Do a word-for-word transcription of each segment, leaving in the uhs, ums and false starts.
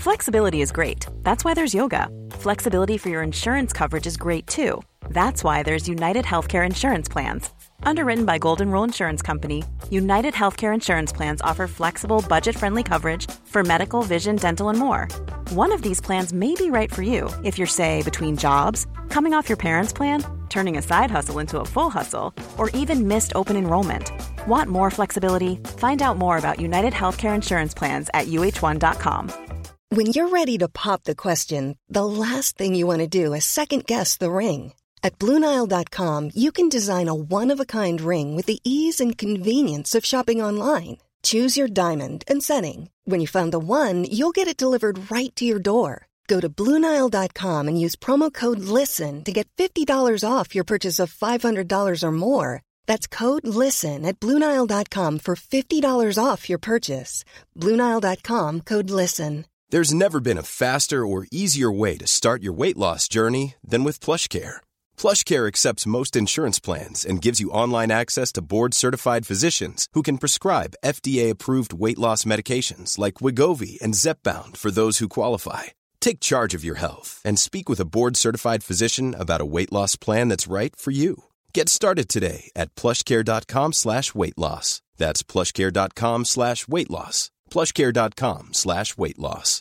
Flexibility is great. That's why there's yoga. Flexibility for your insurance coverage is great too. That's why there's United Healthcare Insurance Plans. Underwritten by Golden Rule Insurance Company, United Healthcare Insurance Plans offer flexible, budget-friendly coverage for medical, vision, dental, and more. One of these plans may be right for you if you're, say, between jobs, coming off your parents' plan, turning a side hustle into a full hustle, or even missed open enrollment. Want more flexibility? Find out more about United Healthcare Insurance Plans at U H one dot com. When you're ready to pop the question, the last thing you want to do is second-guess the ring. At Blue Nile dot com, you can design a one-of-a-kind ring with the ease and convenience of shopping online. Choose your diamond and setting. When you find the one, you'll get it delivered right to your door. Go to Blue Nile dot com and use promo code LISTEN to get fifty dollars off your purchase of five hundred dollars or more. That's code LISTEN at Blue Nile dot com for fifty dollars off your purchase. Blue Nile dot com, code LISTEN. There's never been a faster or easier way to start your weight loss journey than with PlushCare. PlushCare accepts most insurance plans and gives you online access to board-certified physicians who can prescribe F D A-approved weight loss medications like Wegovy and Zepbound for those who qualify. Take charge of your health and speak with a board-certified physician about a weight loss plan that's right for you. Get started today at plushcare.com slash weight loss. That's plushcare.com slash weight loss. plushcare.com slash weight loss.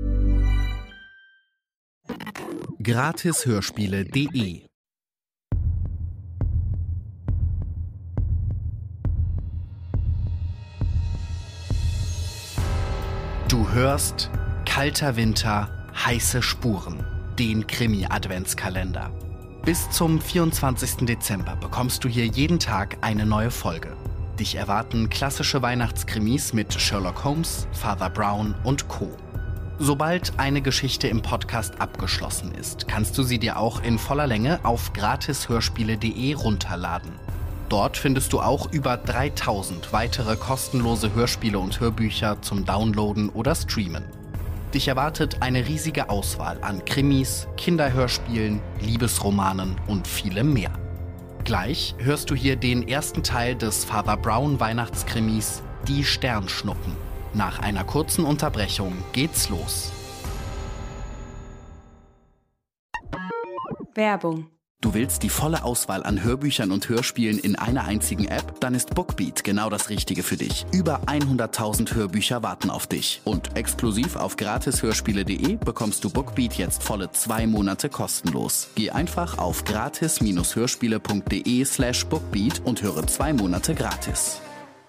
Gratishörspiele punkt de Du hörst Kalter Winter, heiße Spuren, den Krimi-Adventskalender. Bis zum vierundzwanzigsten Dezember bekommst du hier jeden Tag eine neue Folge. Dich erwarten klassische Weihnachtskrimis mit Sherlock Holmes, Father Brown und Co. Sobald eine Geschichte im Podcast abgeschlossen ist, kannst du sie dir auch in voller Länge auf gratishörspiele punkt de runterladen. Dort findest du auch über dreitausend weitere kostenlose Hörspiele und Hörbücher zum Downloaden oder Streamen. Dich erwartet eine riesige Auswahl an Krimis, Kinderhörspielen, Liebesromanen und vielem mehr. Gleich hörst du hier den ersten Teil des Father Brown Weihnachtskrimis Die Sternschnuppen. Nach einer kurzen Unterbrechung geht's los. Werbung. Du willst die volle Auswahl an Hörbüchern und Hörspielen in einer einzigen App? Dann ist Bookbeat genau das Richtige für dich. Über hunderttausend Hörbücher warten auf dich. Und exklusiv auf gratishörspiele punkt de bekommst du Bookbeat jetzt volle zwei Monate kostenlos. Geh einfach auf gratis-hörspiele punkt de slash bookbeat und höre zwei Monate gratis.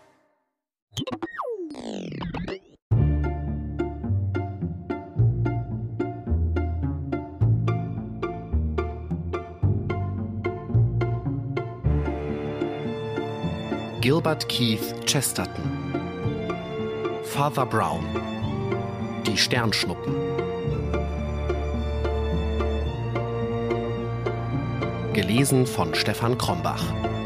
Gilbert Keith Chesterton. Father Brown. Die Sternschnuppen. Gelesen von Stefan Krombach.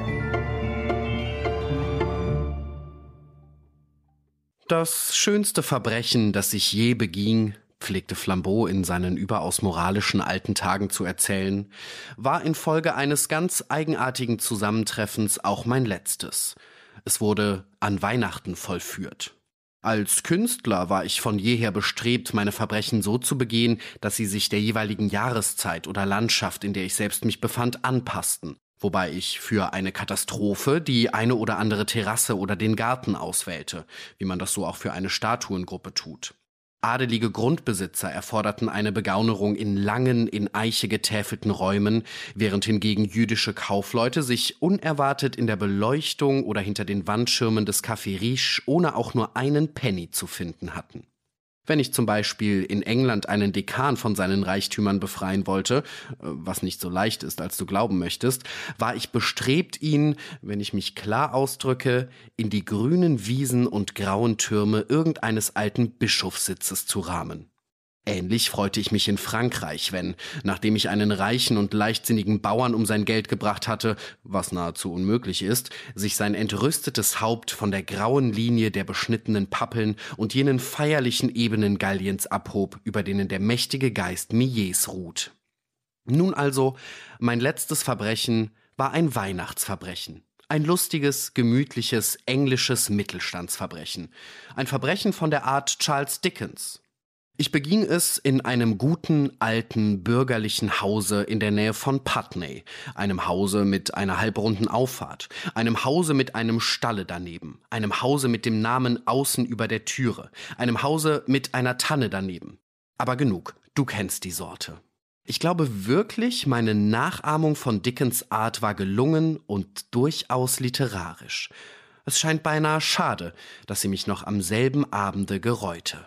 Das schönste Verbrechen, das ich je beging, pflegte Flambeau in seinen überaus moralischen alten Tagen zu erzählen, war infolge eines ganz eigenartigen Zusammentreffens auch mein letztes. Es wurde an Weihnachten vollführt. Als Künstler war ich von jeher bestrebt, meine Verbrechen so zu begehen, dass sie sich der jeweiligen Jahreszeit oder Landschaft, in der ich selbst mich befand, anpassten. Wobei ich für eine Katastrophe die eine oder andere Terrasse oder den Garten auswählte, wie man das so auch für eine Statuengruppe tut. Adelige Grundbesitzer erforderten eine Begaunerung in langen, in Eiche getäfelten Räumen, während hingegen jüdische Kaufleute sich unerwartet in der Beleuchtung oder hinter den Wandschirmen des Café Riche ohne auch nur einen Penny zu finden hatten. Wenn ich zum Beispiel in England einen Dekan von seinen Reichtümern befreien wollte, was nicht so leicht ist, als du glauben möchtest, war ich bestrebt, ihn, wenn ich mich klar ausdrücke, in die grünen Wiesen und grauen Türme irgendeines alten Bischofssitzes zu rahmen. Ähnlich freute ich mich in Frankreich, wenn, nachdem ich einen reichen und leichtsinnigen Bauern um sein Geld gebracht hatte, was nahezu unmöglich ist, sich sein entrüstetes Haupt von der grauen Linie der beschnittenen Pappeln und jenen feierlichen Ebenen Galliens abhob, über denen der mächtige Geist Millet's ruht. Nun also, mein letztes Verbrechen war ein Weihnachtsverbrechen. Ein lustiges, gemütliches, englisches Mittelstandsverbrechen. Ein Verbrechen von der Art Charles Dickens. Ich beging es in einem guten, alten, bürgerlichen Hause in der Nähe von Putney, einem Hause mit einer halbrunden Auffahrt, einem Hause mit einem Stalle daneben, einem Hause mit dem Namen außen über der Türe, einem Hause mit einer Tanne daneben. Aber genug, du kennst die Sorte. Ich glaube wirklich, meine Nachahmung von Dickens Art war gelungen und durchaus literarisch. Es scheint beinahe schade, dass sie mich noch am selben Abende gereute.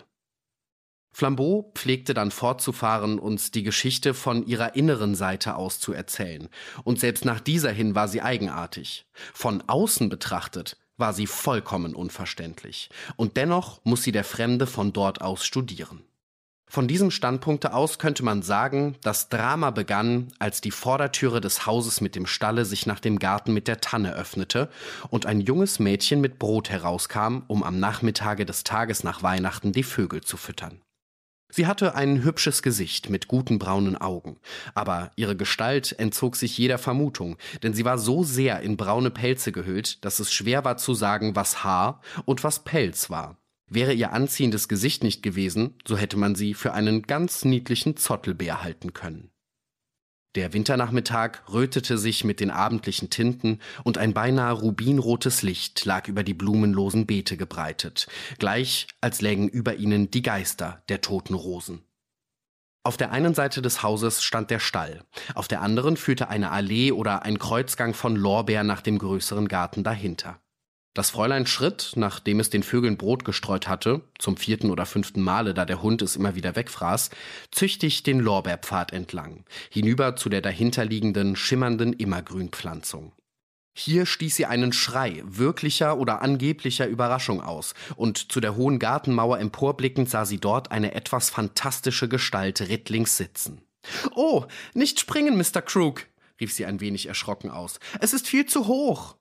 Flambeau pflegte dann fortzufahren, uns die Geschichte von ihrer inneren Seite aus zu erzählen. Und selbst nach dieser hin war sie eigenartig. Von außen betrachtet war sie vollkommen unverständlich. Und dennoch muss sie der Fremde von dort aus studieren. Von diesem Standpunkte aus könnte man sagen, das Drama begann, als die Vordertüre des Hauses mit dem Stalle sich nach dem Garten mit der Tanne öffnete und ein junges Mädchen mit Brot herauskam, um am Nachmittage des Tages nach Weihnachten die Vögel zu füttern. Sie hatte ein hübsches Gesicht mit guten braunen Augen, aber ihre Gestalt entzog sich jeder Vermutung, denn sie war so sehr in braune Pelze gehüllt, dass es schwer war zu sagen, was Haar und was Pelz war. Wäre ihr anziehendes Gesicht nicht gewesen, so hätte man sie für einen ganz niedlichen Zottelbär halten können. Der Winternachmittag rötete sich mit den abendlichen Tinten und ein beinahe rubinrotes Licht lag über die blumenlosen Beete gebreitet, gleich als lägen über ihnen die Geister der toten Rosen. Auf der einen Seite des Hauses stand der Stall, auf der anderen führte eine Allee oder ein Kreuzgang von Lorbeer nach dem größeren Garten dahinter. Das Fräulein schritt, nachdem es den Vögeln Brot gestreut hatte, zum vierten oder fünften Male, da der Hund es immer wieder wegfraß, züchtig den Lorbeerpfad entlang, hinüber zu der dahinterliegenden, schimmernden Immergrünpflanzung. Hier stieß sie einen Schrei wirklicher oder angeblicher Überraschung aus, und zu der hohen Gartenmauer emporblickend sah sie dort eine etwas fantastische Gestalt rittlings sitzen. »Oh, nicht springen, Mister Crook«, rief sie ein wenig erschrocken aus. »Es ist viel zu hoch.«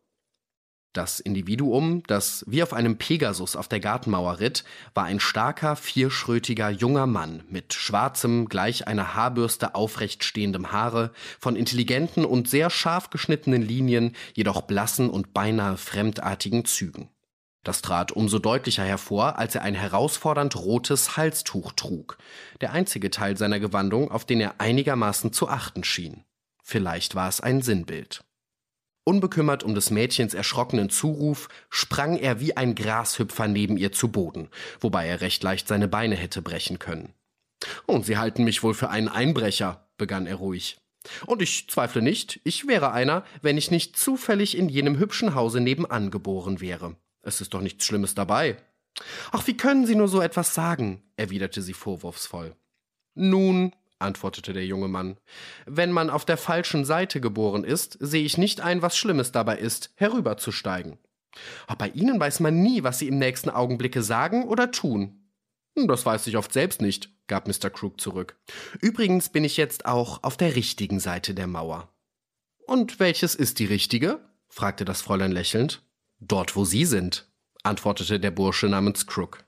Das Individuum, das wie auf einem Pegasus auf der Gartenmauer ritt, war ein starker, vierschrötiger junger Mann mit schwarzem, gleich einer Haarbürste aufrecht stehendem Haare, von intelligenten und sehr scharf geschnittenen Linien, jedoch blassen und beinahe fremdartigen Zügen. Das trat umso deutlicher hervor, als er ein herausfordernd rotes Halstuch trug, der einzige Teil seiner Gewandung, auf den er einigermaßen zu achten schien. Vielleicht war es ein Sinnbild. Unbekümmert um des Mädchens erschrockenen Zuruf, sprang er wie ein Grashüpfer neben ihr zu Boden, wobei er recht leicht seine Beine hätte brechen können. »Und Sie halten mich wohl für einen Einbrecher«, begann er ruhig. »Und ich zweifle nicht, ich wäre einer, wenn ich nicht zufällig in jenem hübschen Hause nebenan geboren wäre. Es ist doch nichts Schlimmes dabei.« »Ach, wie können Sie nur so etwas sagen?« erwiderte sie vorwurfsvoll. »Nun«, antwortete der junge Mann, »wenn man auf der falschen Seite geboren ist, sehe ich nicht ein, was Schlimmes dabei ist, herüberzusteigen. Ach, bei Ihnen weiß man nie, was Sie im nächsten Augenblicke sagen oder tun.« »Das weiß ich oft selbst nicht«, gab Mister Crook zurück. »Übrigens bin ich jetzt auch auf der richtigen Seite der Mauer.« »Und welches ist die richtige?« fragte das Fräulein lächelnd. »Dort, wo Sie sind«, antwortete der Bursche namens Crook.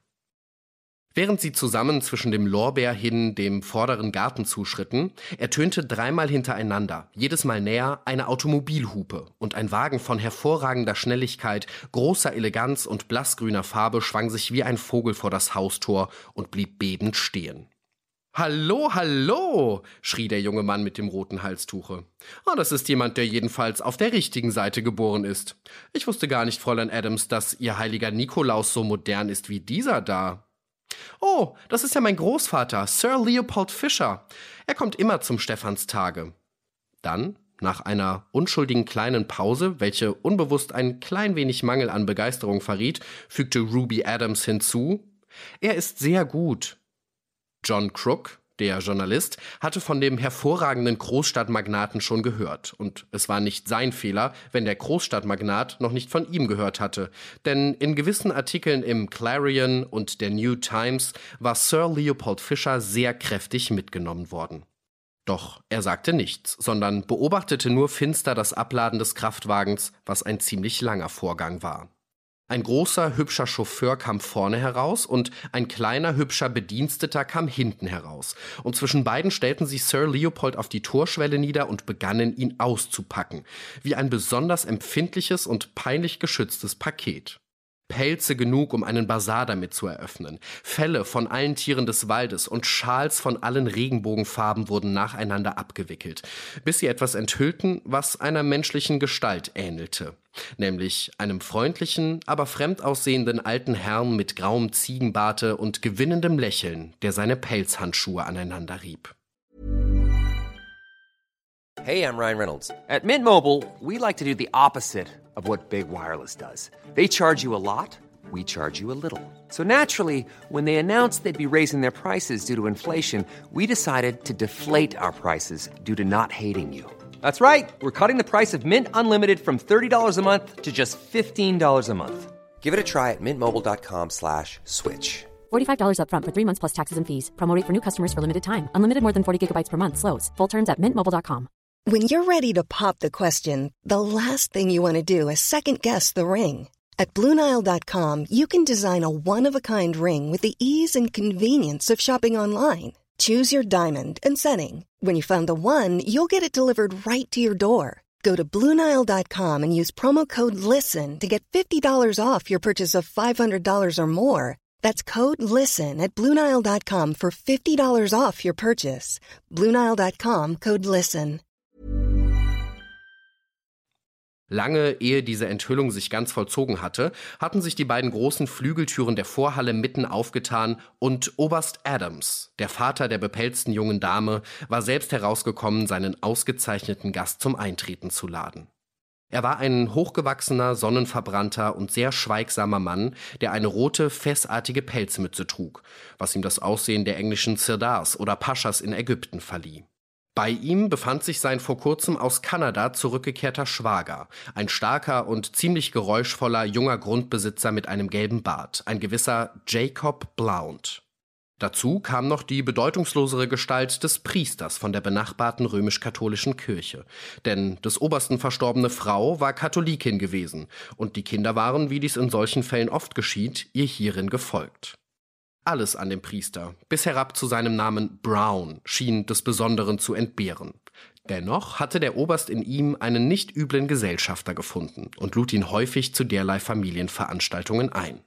Während sie zusammen zwischen dem Lorbeer hin dem vorderen Garten zuschritten, ertönte dreimal hintereinander, jedes Mal näher, eine Automobilhupe, und ein Wagen von hervorragender Schnelligkeit, großer Eleganz und blassgrüner Farbe schwang sich wie ein Vogel vor das Haustor und blieb bebend stehen. »Hallo, hallo«, schrie der junge Mann mit dem roten Halstuche. »Oh, das ist jemand, der jedenfalls auf der richtigen Seite geboren ist. Ich wusste gar nicht, Fräulein Adams, dass Ihr heiliger Nikolaus so modern ist wie dieser da.« »Oh, das ist ja mein Großvater, Sir Leopold Fisher. Er kommt immer zum Stephanstage.« Dann, nach einer unschuldigen kleinen Pause, welche unbewusst ein klein wenig Mangel an Begeisterung verriet, fügte Ruby Adams hinzu: »Er ist sehr gut.« John Crook, der Journalist, hatte von dem hervorragenden Großstadtmagnaten schon gehört. Und es war nicht sein Fehler, wenn der Großstadtmagnat noch nicht von ihm gehört hatte. Denn in gewissen Artikeln im Clarion und der New Times war Sir Leopold Fisher sehr kräftig mitgenommen worden. Doch er sagte nichts, sondern beobachtete nur finster das Abladen des Kraftwagens, was ein ziemlich langer Vorgang war. Ein großer, hübscher Chauffeur kam vorne heraus und ein kleiner, hübscher Bediensteter kam hinten heraus. Und zwischen beiden stellten sich Sir Leopold auf die Torschwelle nieder und begannen, ihn auszupacken, wie ein besonders empfindliches und peinlich geschütztes Paket. Pelze genug, um einen Basar damit zu eröffnen. Felle von allen Tieren des Waldes und Schals von allen Regenbogenfarben wurden nacheinander abgewickelt, bis sie etwas enthüllten, was einer menschlichen Gestalt ähnelte. Nämlich einem freundlichen, aber fremd aussehenden alten Herrn mit grauem Ziegenbarte und gewinnendem Lächeln, der seine Pelzhandschuhe aneinander rieb. Hey, I'm Ryan Reynolds. At Mint Mobile, we like to do the opposite of what Big Wireless does. They charge you a lot, we charge you a little. So naturally, when they announced they'd be raising their prices due to inflation, we decided to deflate our prices due to not hating you. That's right. We're cutting the price of Mint Unlimited from thirty dollars a month to just fifteen dollars a month. Give it a try at mintmobile.com slash switch. forty-five dollars up front for three months plus taxes and fees. Promo rate for new customers for limited time. Unlimited more than forty gigabytes per month. Slows full terms at mint mobile dot com. When you're ready to pop the question, the last thing you want to do is second-guess the ring. At Blue Nile dot com, you can design a one-of-a-kind ring with the ease and convenience of shopping online. Choose your diamond and setting. When you find the one, you'll get it delivered right to your door. Go to Blue Nile dot com and use promo code LISTEN to get fifty dollars off your purchase of five hundred dollars or more. That's code LISTEN at Blue Nile dot com for fifty dollars off your purchase. Blue Nile dot com, code LISTEN. Lange ehe diese Enthüllung sich ganz vollzogen hatte, hatten sich die beiden großen Flügeltüren der Vorhalle mitten aufgetan und Oberst Adams, der Vater der bepelzten jungen Dame, war selbst herausgekommen, seinen ausgezeichneten Gast zum Eintreten zu laden. Er war ein hochgewachsener, sonnenverbrannter und sehr schweigsamer Mann, der eine rote, fessartige Pelzmütze trug, was ihm das Aussehen der englischen Sirdars oder Paschas in Ägypten verlieh. Bei ihm befand sich sein vor kurzem aus Kanada zurückgekehrter Schwager, ein starker und ziemlich geräuschvoller junger Grundbesitzer mit einem gelben Bart, ein gewisser Jacob Blount. Dazu kam noch die bedeutungslosere Gestalt des Priesters von der benachbarten römisch-katholischen Kirche, denn des Obersten verstorbene Frau war Katholikin gewesen und die Kinder waren, wie dies in solchen Fällen oft geschieht, ihr hierin gefolgt. Alles an dem Priester, bis herab zu seinem Namen Brown, schien des Besonderen zu entbehren. Dennoch hatte der Oberst in ihm einen nicht üblen Gesellschafter gefunden und lud ihn häufig zu derlei Familienveranstaltungen ein.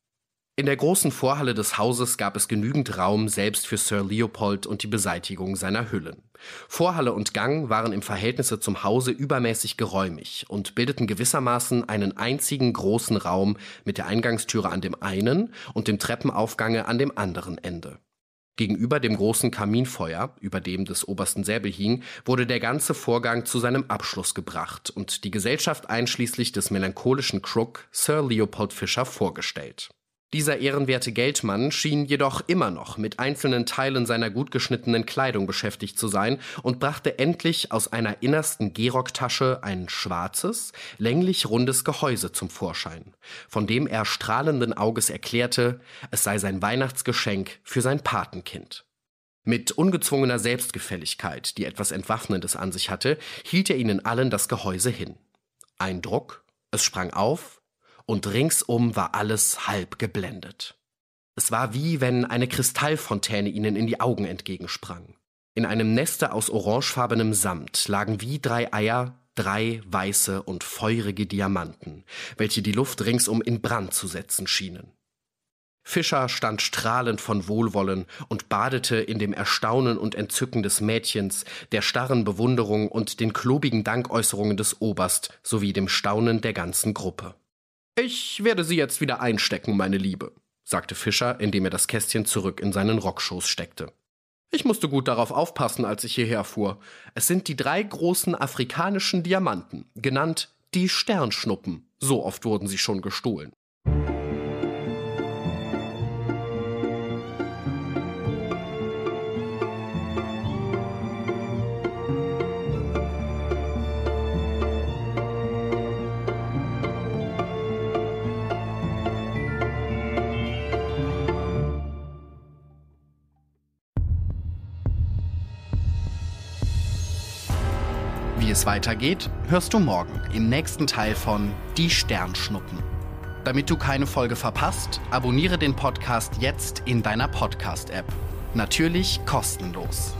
In der großen Vorhalle des Hauses gab es genügend Raum selbst für Sir Leopold und die Beseitigung seiner Hüllen. Vorhalle und Gang waren im Verhältnisse zum Hause übermäßig geräumig und bildeten gewissermaßen einen einzigen großen Raum mit der Eingangstüre an dem einen und dem Treppenaufgange an dem anderen Ende. Gegenüber dem großen Kaminfeuer, über dem des obersten Säbel hing, wurde der ganze Vorgang zu seinem Abschluss gebracht und die Gesellschaft einschließlich des melancholischen Crook Sir Leopold Fisher vorgestellt. Dieser ehrenwerte Geldmann schien jedoch immer noch mit einzelnen Teilen seiner gut geschnittenen Kleidung beschäftigt zu sein und brachte endlich aus einer innersten Gehrocktasche ein schwarzes, länglich-rundes Gehäuse zum Vorschein, von dem er strahlenden Auges erklärte, es sei sein Weihnachtsgeschenk für sein Patenkind. Mit ungezwungener Selbstgefälligkeit, die etwas Entwaffnendes an sich hatte, hielt er ihnen allen das Gehäuse hin. Ein Druck, es sprang auf, und ringsum war alles halb geblendet. Es war wie wenn eine Kristallfontäne ihnen in die Augen entgegensprang. In einem Neste aus orangefarbenem Samt lagen wie drei Eier drei weiße und feurige Diamanten, welche die Luft ringsum in Brand zu setzen schienen. Fischer stand strahlend von Wohlwollen und badete in dem Erstaunen und Entzücken des Mädchens, der starren Bewunderung und den klobigen Dankäußerungen des Oberst sowie dem Staunen der ganzen Gruppe. »Ich werde Sie jetzt wieder einstecken, meine Liebe«, sagte Fischer, indem er das Kästchen zurück in seinen Rockschoß steckte. »Ich musste gut darauf aufpassen, als ich hierher fuhr. Es sind die drei großen afrikanischen Diamanten, genannt die Sternschnuppen. So oft wurden sie schon gestohlen.« Wie es weitergeht, hörst du morgen im nächsten Teil von Die Sternschnuppen. Damit du keine Folge verpasst, abonniere den Podcast jetzt in deiner Podcast-App. Natürlich kostenlos.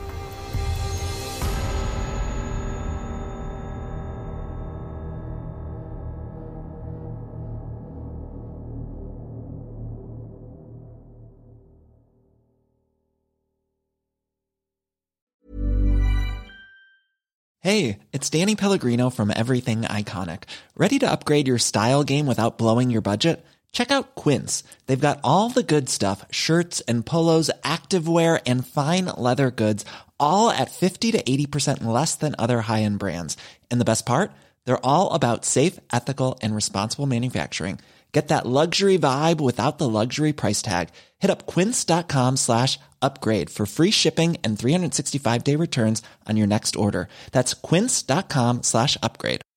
Hey, it's Danny Pellegrino from Everything Iconic. Ready to upgrade your style game without blowing your budget? Check out Quince. They've got all the good stuff, shirts and polos, activewear, and fine leather goods, all at fifty to eighty percent less than other high-end brands. And the best part? They're all about safe, ethical, and responsible manufacturing. Get that luxury vibe without the luxury price tag. Hit up quince.com slash upgrade for free shipping and three sixty-five day returns on your next order. That's quince.com slash upgrade.